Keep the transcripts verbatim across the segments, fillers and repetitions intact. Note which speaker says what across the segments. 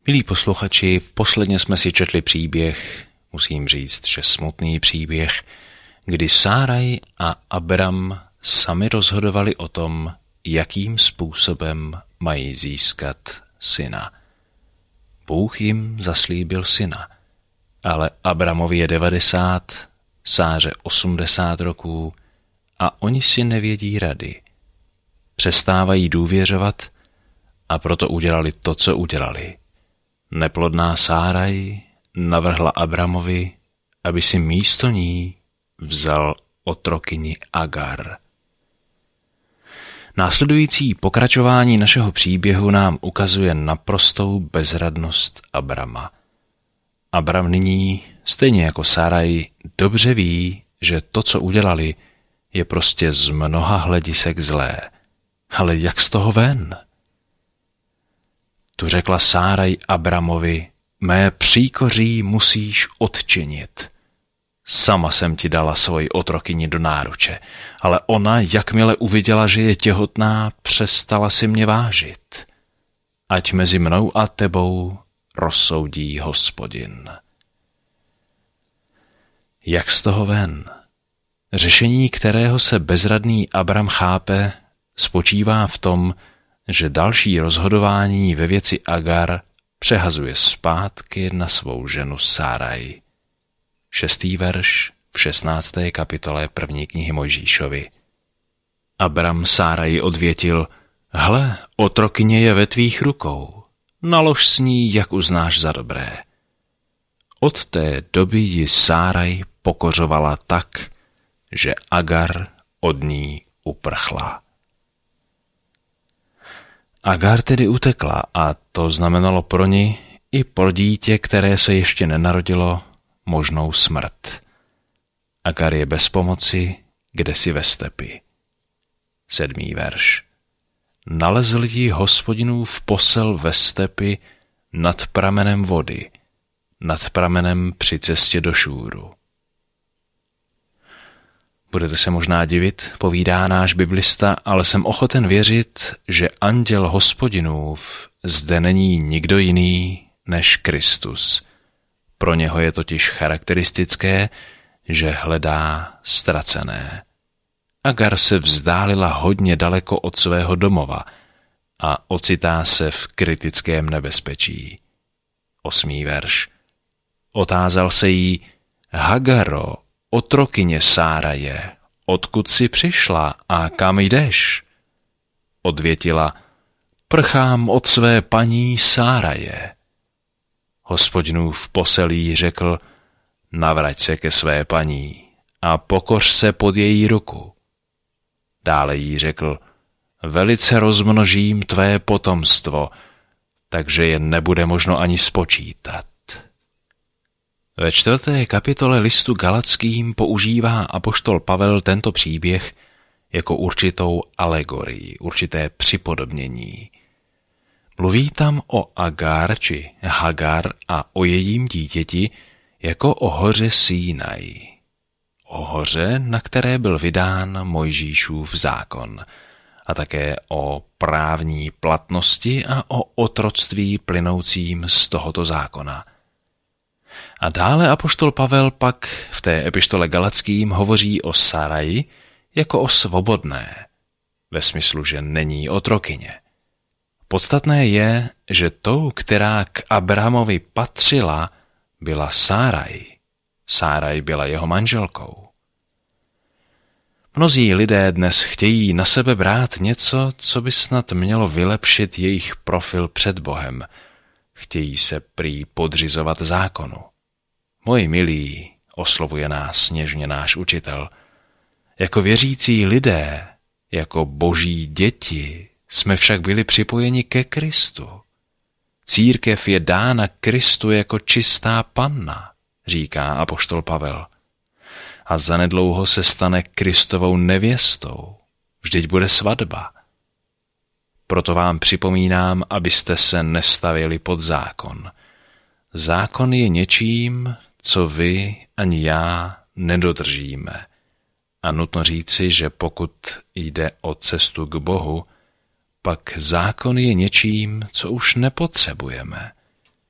Speaker 1: Milí posluchači, posledně jsme si četli příběh, musím říct, že smutný příběh, kdy Sáraj a Abram sami rozhodovali o tom, jakým způsobem mají získat syna. Bůh jim zaslíbil syna, ale Abramovi je devadesát, Sáře osmdesát roků a oni si nevědí rady. Přestávají důvěřovat a proto udělali to, co udělali. Neplodná Sáraj navrhla Abramovi, aby si místo ní vzal otrokyni Agar. Následující pokračování našeho příběhu nám ukazuje naprostou bezradnost Abrama. Abram nyní, stejně jako Sáraj, dobře ví, že to, co udělali, je prostě z mnoha hledisek zlé. Ale jak z toho ven? Tu řekla Sáraj Abramovi, mé příkoří musíš odčinit. Sama jsem ti dala svoji otrokyni do náruče, ale ona, jakmile uviděla, že je těhotná, přestala si mě vážit. Ať mezi mnou a tebou rozsoudí Hospodin. Jak z toho ven? Řešení, kterého se bezradný Abram chápe, spočívá v tom, že další rozhodování ve věci Agar přehazuje zpátky na svou ženu Sáraj. Šestý verš v šestnácté kapitole první knihy Mojžíšovi. Abram Sáraji odvětil, hle, otrokyně je ve tvých rukou, nalož s ní, jak uznáš za dobré. Od té doby ji Sáraj pokořovala tak, že Agar od ní uprchla. Agar tedy utekla a to znamenalo pro ní i pro dítě, které se ještě nenarodilo, možnou smrt. Agar je bez pomoci, kdesi ve stepi. Sedmý verš. Nalezl ji Hospodinův posel ve stepi nad pramenem vody, nad pramenem při cestě do Šúru. Budete se možná divit, povídá náš biblista, ale jsem ochoten věřit, že anděl Hospodinův zde není nikdo jiný než Kristus. Pro něho je totiž charakteristické, že hledá ztracené. Agar se vzdálila hodně daleko od svého domova a ocitá se v kritickém nebezpečí. Osmý verš. Otázal se jí, Hagaro, otrokyně Sáraje, odkud jsi přišla a kam jdeš? Odvětila, prchám od své paní Sáraje. Hospodinův posel jí řekl, navrať se ke své paní a pokoř se pod její ruku. Dále jí řekl, velice rozmnožím tvé potomstvo, takže je nebude možno ani spočítat. Ve čtvrté kapitole listu Galackým používá apoštol Pavel tento příběh jako určitou alegorii, určité připodobnění. Mluví tam o Agar či Hagar a o jejím dítěti jako o hoře Sínaj. O hoře, na které byl vydán Mojžíšův zákon, a také o právní platnosti a o otroctví plynoucím z tohoto zákona. A dále apoštol Pavel pak v té epištole Galackým hovoří o Sáraji jako o svobodné, ve smyslu, že není otrokyně. Podstatné je, že tou, která k Abrahamovi patřila, byla Sáraj. Sáraj byla jeho manželkou. Mnozí lidé dnes chtějí na sebe brát něco, co by snad mělo vylepšit jejich profil před Bohem. Chtějí se prý podřizovat zákonu. Moji milí, oslovuje nás něžně náš učitel, jako věřící lidé, jako boží děti, jsme však byli připojeni ke Kristu. Církev je dána Kristu jako čistá panna, říká apoštol Pavel. A zanedlouho se stane Kristovou nevěstou. Vždyť bude svatba. Proto vám připomínám, abyste se nestavili pod zákon. Zákon je něčím, co vy ani já nedodržíme. A nutno říci, že pokud jde o cestu k Bohu, pak zákon je něčím, co už nepotřebujeme.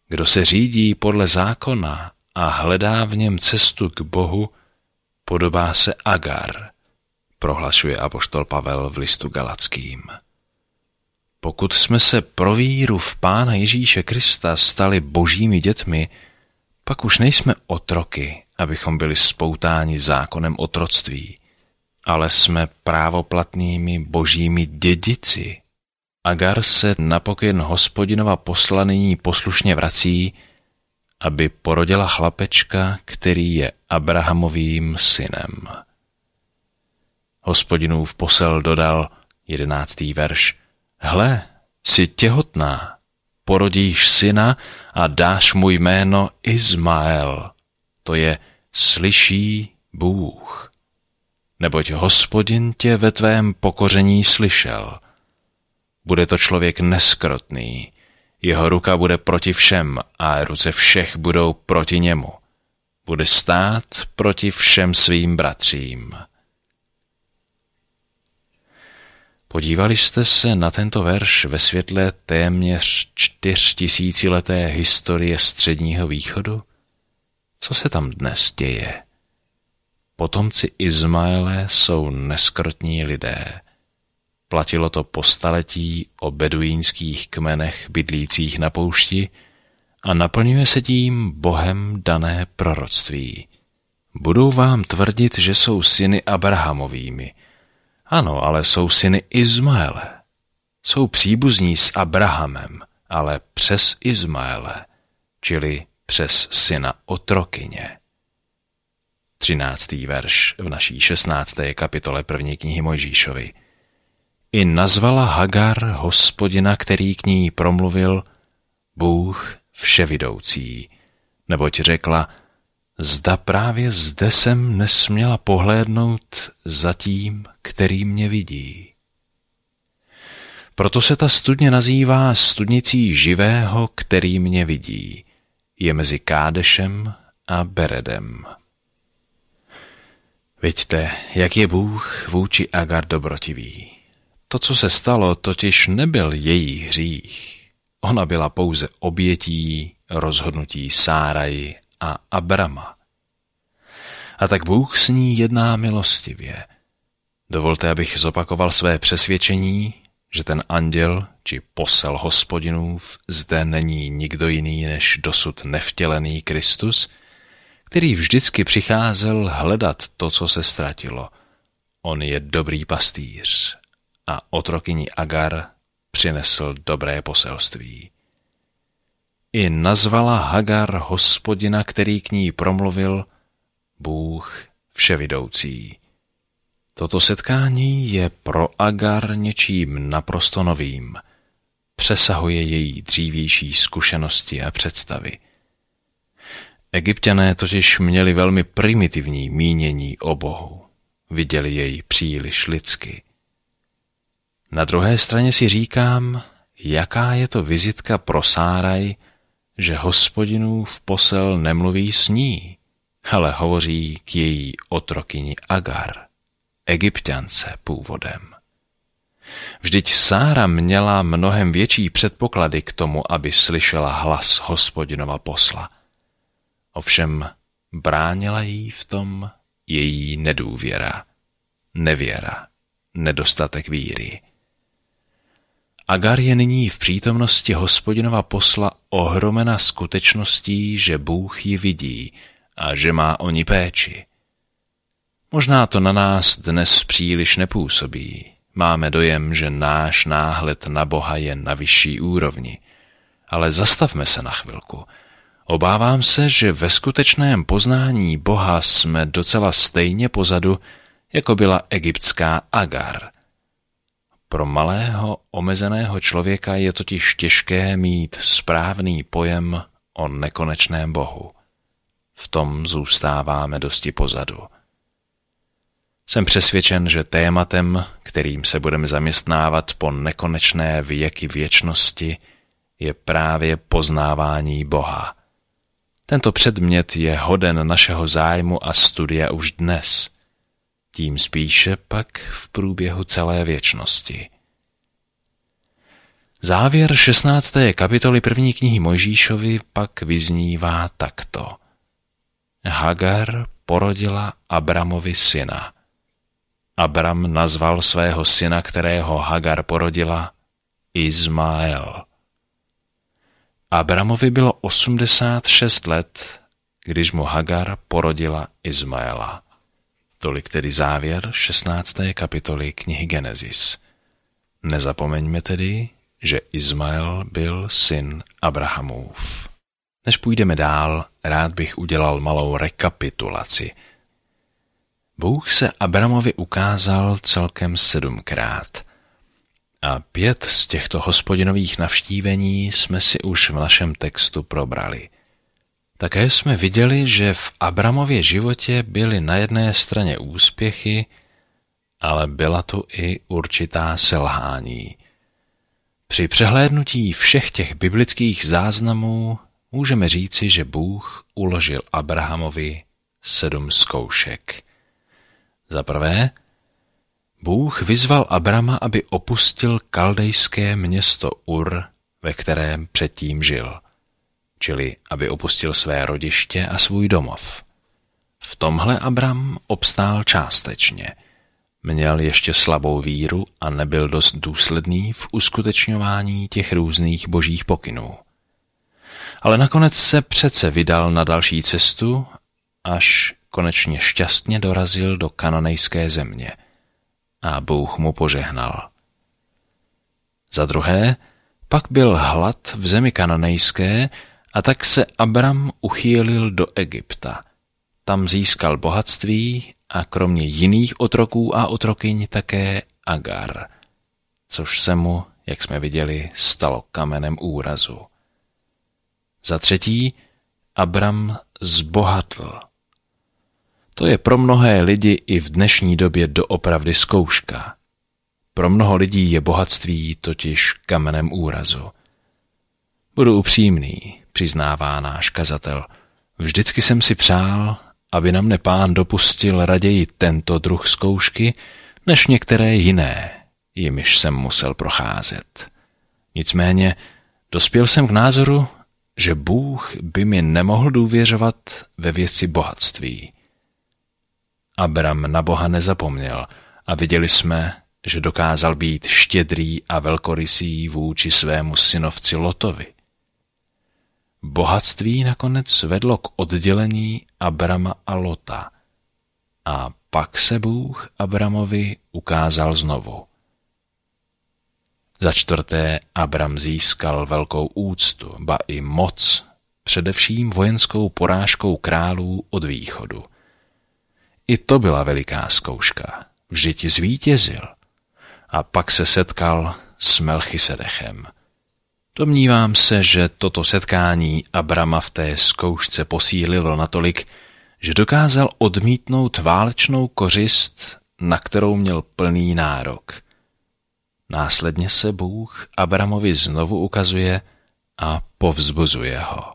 Speaker 1: Kdo se řídí podle zákona a hledá v něm cestu k Bohu, podobá se Agar, prohlašuje apoštol Pavel v listu Galackým. Pokud jsme se pro víru v Pána Ježíše Krista stali božími dětmi, pak už nejsme otroky, abychom byli spoutáni zákonem otroctví, ale jsme právoplatnými božími dědici. Agar se na pokyn Hospodinova posla nyní poslušně vrací, aby porodila chlapečka, který je Abrahamovým synem. Hospodinův posel dodal, jedenáctý verš, hle, jsi těhotná, porodíš syna a dáš mu jméno Izmael, to je slyší Bůh. Neboť Hospodin tě ve tvém pokoření slyšel. Bude to člověk neskrotný, jeho ruka bude proti všem a ruce všech budou proti němu. Bude stát proti všem svým bratřím. Podívali jste se na tento verš ve světle téměř čtyřtisícileté historie Středního východu? Co se tam dnes děje? Potomci Izmaele jsou neskrotní lidé. Platilo to po staletí o beduínských kmenech bydlících na poušti a naplňuje se tím Bohem dané proroctví. Budou vám tvrdit, že jsou syny Abrahamovými. Ano, ale jsou syny Izmaele. Jsou příbuzní s Abrahamem, ale přes Izmaele, čili přes syna otrokyně. Třináctý verš v naší šestnácté kapitole první knihy Mojžíšovi. I nazvala Hagar Hospodina, který k ní promluvil, Bůh vševidoucí, neboť řekla, zda právě zde jsem nesměla pohlédnout za tím, který mě vidí. Proto se ta studně nazývá studnicí živého, který mě vidí. Je mezi Kádešem a Beredem. Vidíte, jak je Bůh vůči Agar dobrotivý. To, co se stalo, totiž nebyl její hřích. Ona byla pouze obětí rozhodnutí Sáraj a Abrama. A tak Bůh s ní jedná milostivě. Dovolte, abych zopakoval své přesvědčení, že ten anděl, či posel Hospodinův, zde není nikdo jiný než dosud nevtělený Kristus, který vždycky přicházel hledat to, co se ztratilo. On je dobrý pastýř a otrokyni Agar přinesl dobré poselství. I nazvala Hagar Hospodina, který k ní promluvil, Bůh vševidoucí. Toto setkání je pro Agar něčím naprosto novým. Přesahuje její dřívější zkušenosti a představy. Egypťané totiž měli velmi primitivní mínění o Bohu. Viděli jej příliš lidsky. Na druhé straně si říkám, jaká je to vizitka pro Sáraj, že Hospodinův posel nemluví s ní, ale hovoří k její otrokyni Agar, Egypťance původem. Vždyť Sára měla mnohem větší předpoklady k tomu, aby slyšela hlas Hospodinova posla. Ovšem bránila jí v tom její nedůvěra, nevěra, nedostatek víry. Agar je nyní v přítomnosti Hospodinova posla ohromena skutečností, že Bůh ji vidí a že má o ní péči. Možná to na nás dnes příliš nepůsobí. Máme dojem, že náš náhled na Boha je na vyšší úrovni. Ale zastavme se na chvilku. Obávám se, že ve skutečném poznání Boha jsme docela stejně pozadu, jako byla egyptská Agar. Pro malého, omezeného člověka je totiž těžké mít správný pojem o nekonečném Bohu. V tom zůstáváme dosti pozadu. Jsem přesvědčen, že tématem, kterým se budeme zaměstnávat po nekonečné věky věčnosti, je právě poznávání Boha. Tento předmět je hoden našeho zájmu a studia už dnes, tím spíše pak v průběhu celé věčnosti. Závěr šestnácté kapitoly první knihy Mojžíšovi pak vyznívá takto. Hagar porodila Abramovi syna. Abram nazval svého syna, kterého Hagar porodila, Izmael. Abramovi bylo osmdesát šest let, když mu Hagar porodila Izmaela. Tolik tedy závěr šestnácté kapitoly knihy Genesis. Nezapomeňme tedy, že Izmael byl syn Abrahamův. Než půjdeme dál, rád bych udělal malou rekapitulaci. Bůh se Abramovi ukázal celkem sedmkrát. A pět z těchto hospodinových navštívení jsme si už v našem textu probrali. Také jsme viděli, že v Abramově životě byly na jedné straně úspěchy, ale byla tu i určitá selhání. Při přehlédnutí všech těch biblických záznamů můžeme říci, že Bůh uložil Abrahamovi sedm zkoušek. Za prvé, Bůh vyzval Abrama, aby opustil kaldejské město Ur, ve kterém předtím žil, čili aby opustil své rodiště a svůj domov. V tomhle Abram obstál částečně. Měl ještě slabou víru a nebyl dost důsledný v uskutečňování těch různých božích pokynů. Ale nakonec se přece vydal na další cestu, až konečně šťastně dorazil do kananejské země a Bůh mu požehnal. Za druhé, pak byl hlad v zemi kananejské a tak se Abram uchýlil do Egypta. Tam získal bohatství a kromě jiných otroků a otrokyň také Agar, což se mu, jak jsme viděli, stalo kamenem úrazu. Za třetí, Abram zbohatl. To je pro mnohé lidi i v dnešní době doopravdy zkouška. Pro mnoho lidí je bohatství totiž kamenem úrazu. Budu upřímný, přiznává náš kazatel. Vždycky jsem si přál, aby na mne Pán dopustil raději tento druh zkoušky, než některé jiné, jimiž jsem musel procházet. Nicméně dospěl jsem k názoru, že Bůh by mi nemohl důvěřovat ve věci bohatství. Abram na Boha nezapomněl a viděli jsme, že dokázal být štědrý a velkorysý vůči svému synovci Lotovi. Bohatství nakonec vedlo k oddělení Abrama a Lota a pak se Bůh Abramovi ukázal znovu. Za čtvrté, Abram získal velkou úctu, ba i moc, především vojenskou porážkou králů od východu. I to byla veliká zkouška, vždyť zvítězil a pak se setkal s Melchisedechem. Domnívám se, že toto setkání Abrama v té zkoušce posílilo natolik, že dokázal odmítnout válečnou kořist, na kterou měl plný nárok. Následně se Bůh Abramovi znovu ukazuje a povzbuzuje ho.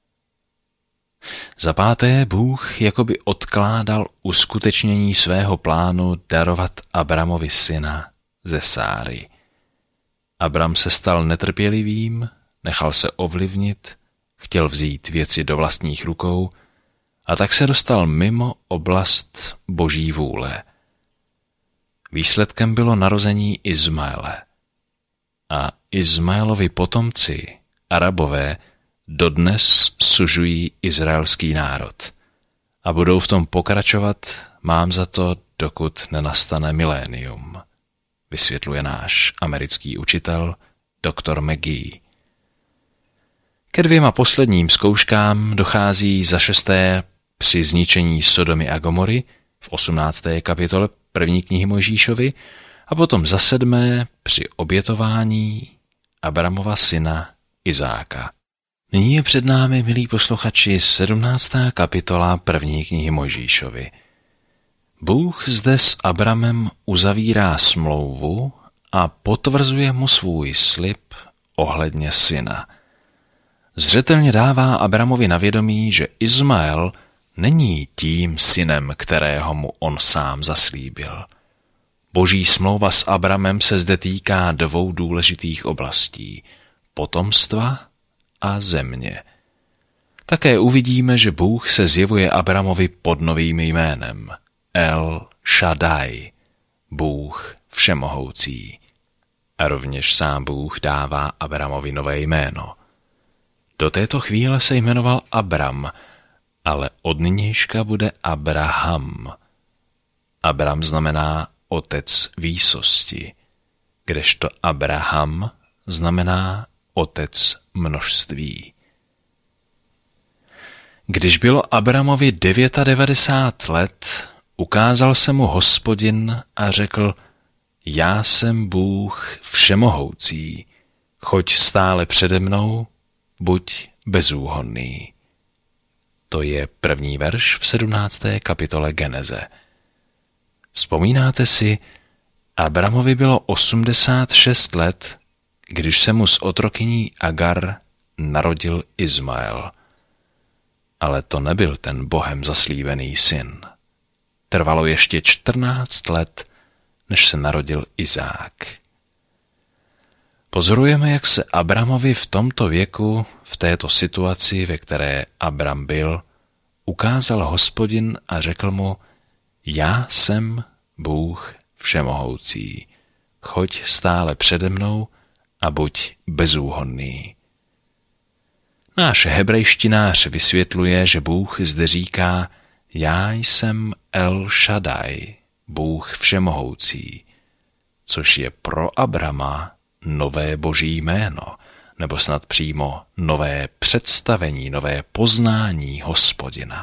Speaker 1: Za páté, Bůh jakoby odkládal uskutečnění svého plánu darovat Abramovi syna ze Sáry. Abram se stal netrpělivým, nechal se ovlivnit, chtěl vzít věci do vlastních rukou a tak se dostal mimo oblast boží vůle. Výsledkem bylo narození Izmaele. A Izmaelovi potomci, Arabové, dodnes sužují izraelský národ. A budou v tom pokračovat, mám za to, dokud nenastane milénium, vysvětluje náš americký učitel doktor McGee. Ke dvěma posledním zkouškám dochází za šesté při zničení Sodomy a Gomory v osmnácté kapitole první knihy Mojžíšovi a potom za sedmé při obětování Abramova syna Izáka. Nyní je před námi, milí posluchači, sedmnáctá kapitola první knihy Mojžíšovi. Bůh zde s Abramem uzavírá smlouvu a potvrzuje mu svůj slib ohledně syna. Zřetelně dává Abramovi na vědomí, že Izmael není tím synem, kterého mu on sám zaslíbil. Boží smlouva s Abramem se zde týká dvou důležitých oblastí – potomstva a země. Také uvidíme, že Bůh se zjevuje Abramovi pod novým jménem El Shaddai, Bůh všemohoucí. A rovněž sám Bůh dává Abramovi nové jméno. Do této chvíle se jmenoval Abram, ale od nynějška bude Abraham. Abram znamená otec výsosti, kdežto Abraham znamená otec množství. Když bylo Abramovi devadesát devět let, ukázal se mu Hospodin a řekl: Já jsem Bůh všemohoucí, choď stále přede mnou, buď bezúhonný. To je první verš v sedmnácté kapitole Geneze. Vzpomínáte si, Abramovi bylo osmdesát šest let, když se mu s otrokyní Agar narodil Izmael. Ale to nebyl ten Bohem zaslíbený syn. Trvalo ještě čtrnáct let, než se narodil Izák. Pozorujeme, jak se Abramovi v tomto věku, v této situaci, ve které Abram byl, ukázal Hospodin a řekl mu: Já jsem Bůh všemohoucí, choď stále přede mnou a buď bezúhonný. Náš hebrejštinář vysvětluje, že Bůh zde říká: Já jsem El Shaddai, Bůh všemohoucí, což je pro Abrama nové boží jméno, nebo snad přímo nové představení, nové poznání Hospodina.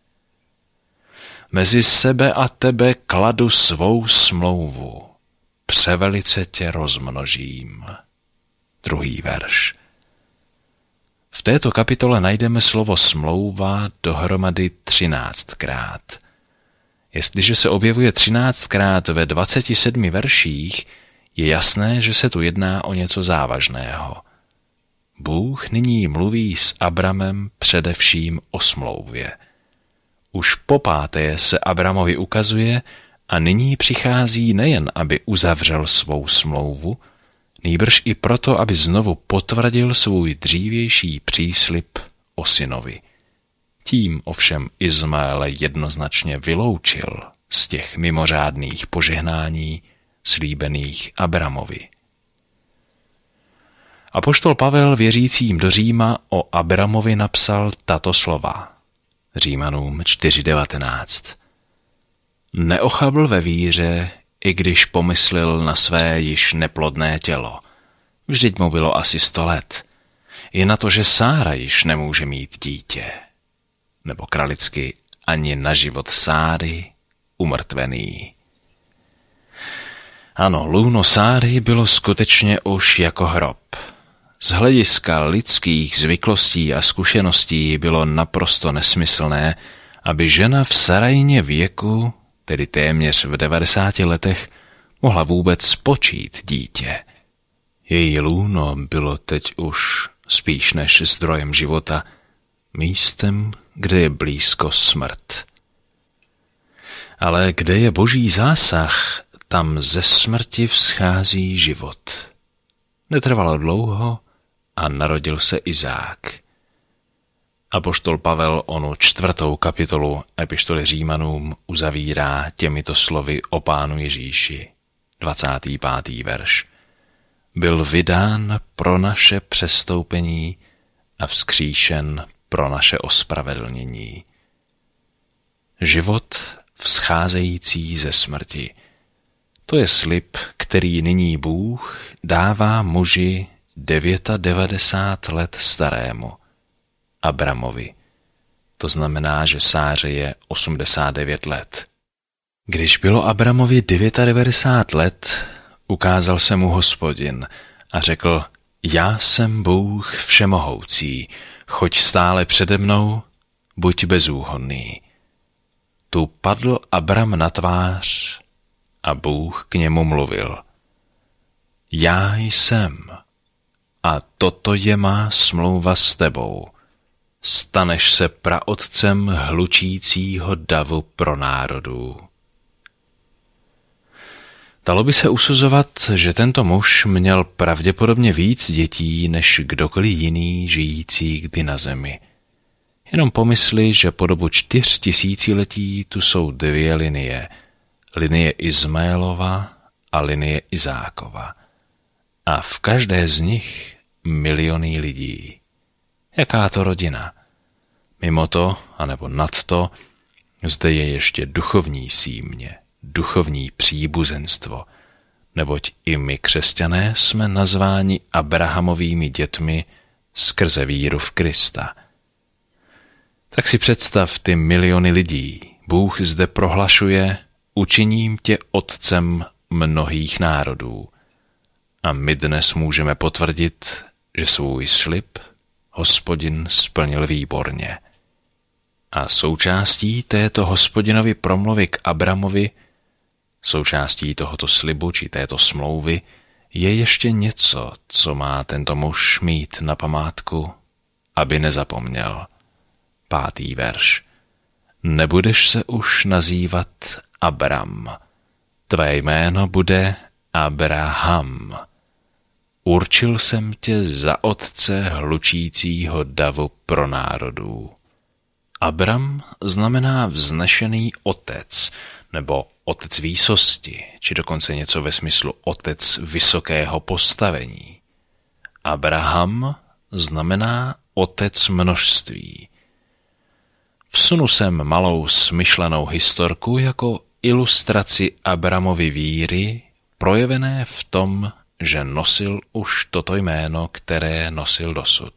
Speaker 1: Mezi sebe a tebe kladu svou smlouvu, převelice tě rozmnožím. Druhý verš. V této kapitole najdeme slovo smlouva dohromady třináctkrát. Jestliže se objevuje třináctkrát ve dvaceti sedmi verších, je jasné, že se tu jedná o něco závažného. Bůh nyní mluví s Abramem především o smlouvě. Už popáté se Abramovi ukazuje a nyní přichází nejen, aby uzavřel svou smlouvu, nýbrž i proto, aby znovu potvrdil svůj dřívější příslib o synovi. Tím ovšem Izmaele jednoznačně vyloučil z těch mimořádných požehnání slíbených Abramovi. Apoštol Pavel věřícím do Říma o Abramovi napsal tato slova. Římanům čtyři devatenáct. Neochabl ve víře, i když pomyslel na své již neplodné tělo. Vždyť mu bylo asi sto let. I na to, že Sára již nemůže mít dítě. Nebo kralicky ani na život Sáry umrtvený. Ano, lůno Sáry bylo skutečně už jako hrob. Z hlediska lidských zvyklostí a zkušeností bylo naprosto nesmyslné, aby žena v Sarajně věku, tedy téměř v devadesáti letech, mohla vůbec počít dítě. Její lůno bylo teď už spíš než zdrojem života, místem, kde je blízko smrt. Ale kde je boží zásah, tam ze smrti vzchází život. Netrvalo dlouho a narodil se Izák. Apoštol Pavel onu čtvrtou kapitolu epištoly Římanům uzavírá těmito slovy o Pánu Ježíši. dvacátý pátý verš. Byl vydán pro naše přestoupení a vzkříšen pro naše ospravedlnění. Život vzcházející ze smrti. To je slib, který nyní Bůh dává muži devadesát devět let starému, Abramovi. To znamená, že Sáře je osmdesát devět let. Když bylo Abramovi devadesát devět let, ukázal se mu Hospodin a řekl: Já jsem Bůh všemohoucí, choď stále přede mnou, buď bezúhonný. Tu padl Abram na tvář a Bůh k němu mluvil. Já jsem, a toto je má smlouva s tebou. Staneš se praotcem hlučícího davu pro národů. Dalo by se usuzovat, že tento muž měl pravděpodobně víc dětí než kdokoliv jiný žijící kdy na zemi. Jenom pomysli, že po dobu čtyř tisíciletí tu jsou dvě linie. Linie Izmaelova a linie Izákova. A v každé z nich miliony lidí. Jaká to rodina? Mimo to, anebo nad to, zde je ještě duchovní símě, duchovní příbuzenstvo, neboť i my křesťané jsme nazváni Abrahamovými dětmi skrze víru v Krista. Tak si představ ty miliony lidí. Bůh zde prohlašuje, učiním tě otcem mnohých národů. A my dnes můžeme potvrdit, že svůj slib Hospodin splnil výborně. A součástí této Hospodinovy promluvy k Abramovi, součástí tohoto slibu či této smlouvy, je ještě něco, co má tento muž mít na památku, aby nezapomněl. Pátý verš. Nebudeš se už nazývat Abram. Tvé jméno bude Abraham. Určil jsem tě za otce hlučícího davu pro národů. Abram znamená vznešený otec, nebo otec výsosti, či dokonce něco ve smyslu otec vysokého postavení. Abraham znamená otec množství. Vsunu sem malou smyšlenou historku jako ilustraci Abramovy víry, projevené v tom, že nosil už toto jméno, které nosil dosud.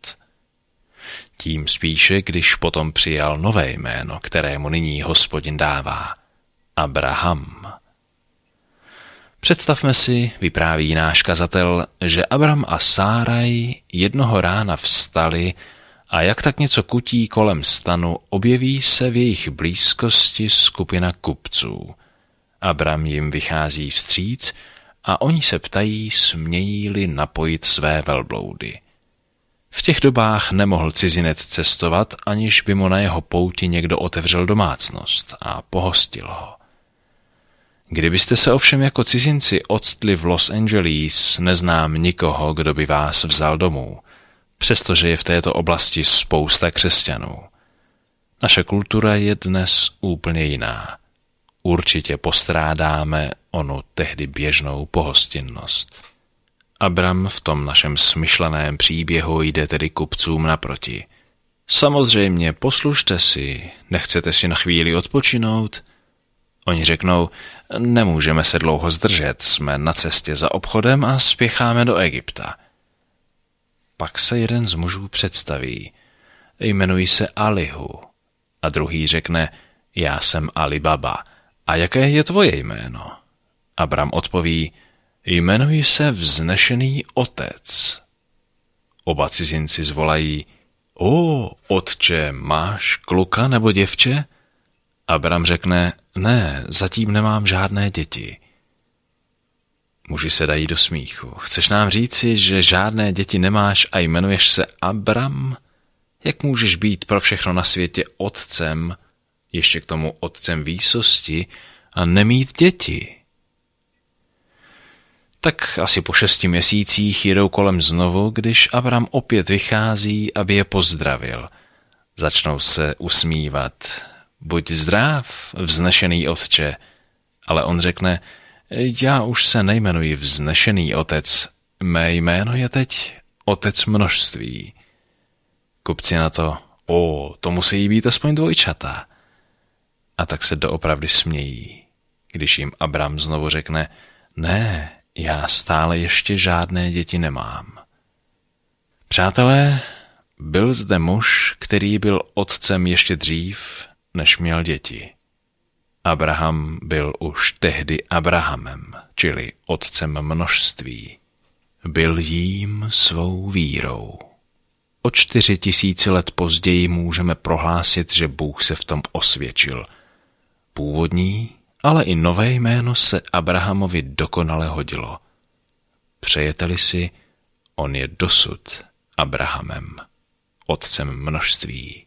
Speaker 1: Tím spíše, když potom přijal nové jméno, kterému nyní Hospodin dává. Abraham. Představme si, vypráví náš kazatel, že Abram a Sáraj jednoho rána vstali a jak tak něco kutí kolem stanu, objeví se v jejich blízkosti skupina kupců. Abram jim vychází vstříc a oni se ptají, smějí-li napojit své velbloudy. V těch dobách nemohl cizinec cestovat, aniž by mu na jeho pouti někdo otevřel domácnost a pohostil ho. Kdybyste se ovšem jako cizinci octli v Los Angeles, neznám nikoho, kdo by vás vzal domů, přestože je v této oblasti spousta křesťanů. Naše kultura je dnes úplně jiná. Určitě postrádáme onu tehdy běžnou pohostinnost. Abram v tom našem smyšleném příběhu jde tedy kupcům naproti. Samozřejmě, poslušte si, nechcete si na chvíli odpočinout? Oni řeknou, nemůžeme se dlouho zdržet, jsme na cestě za obchodem a spěcháme do Egypta. Pak se jeden z mužů představí, jmenuji se Alihu, a druhý řekne, já jsem Ali Baba, a jaké je tvoje jméno? Abram odpoví, jmenuji se Vznešený otec. Oba cizinci zvolají, o, otče, máš kluka nebo děvče? Abram řekne, ne, zatím nemám žádné děti. Muži se dají do smíchu. Chceš nám říci, že žádné děti nemáš a jmenuješ se Abram? Jak můžeš být pro všechno na světě otcem, ještě k tomu otcem výsosti, a nemít děti? Tak asi po šesti měsících jedou kolem znovu, když Abram opět vychází, aby je pozdravil. Začnou se usmívat. Buď zdrav, vznešený otče. Ale on řekne, já už se nejmenuji Vznešený otec, mé jméno je teď Otec množství. Kupci na to, o, to musí být aspoň dvojčata. A tak se doopravdy smějí, když jim Abram znovu řekne, ne, já stále ještě žádné děti nemám. Přátelé, byl zde muž, který byl otcem ještě dřív, než měl děti. Abraham byl už tehdy Abrahamem, čili otcem množství. Byl jím svou vírou. O čtyři tisíce let později můžeme prohlásit, že Bůh se v tom osvědčil. Původní, ale i nové jméno se Abrahamovi dokonale hodilo. Přejete-li si, on je dosud Abrahamem, otcem množství.